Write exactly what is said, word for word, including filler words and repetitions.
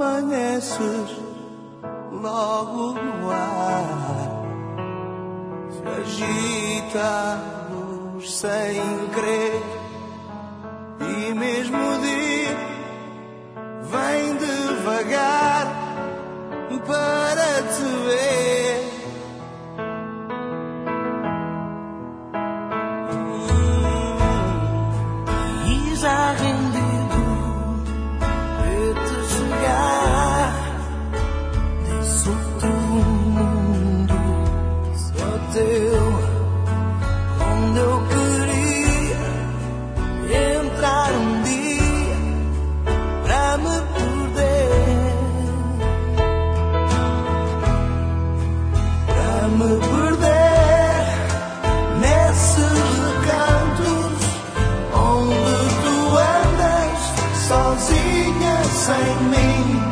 amanheces logo no ar, agitados sem querer, e mesmo o dia vem devagar para te ver. E já rendido de-te chegar, desse outro mundo só teu, onde eu queria entrar um dia para me perder, para me perder nesses recantos onde tu andas sozinha sem mim.